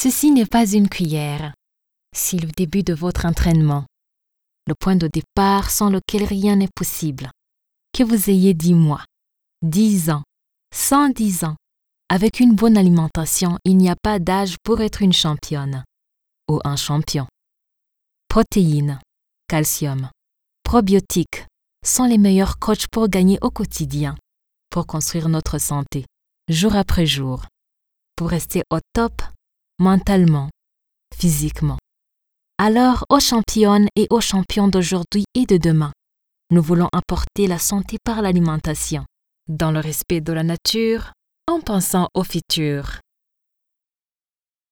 Ceci n'est pas une cuillère. C'est le début de votre entraînement, le point de départ sans lequel rien n'est possible. Que vous ayez 10 mois, 10 ans, 110 ans, avec une bonne alimentation, il n'y a pas d'âge pour être une championne ou un champion. Protéines, calcium, probiotiques sont les meilleurs coachs pour gagner au quotidien, pour construire notre santé, jour après jour, pour rester au top mentalement, physiquement. Alors, aux championnes et aux champions d'aujourd'hui et de demain, nous voulons apporter la santé par l'alimentation, dans le respect de la nature, en pensant au futur.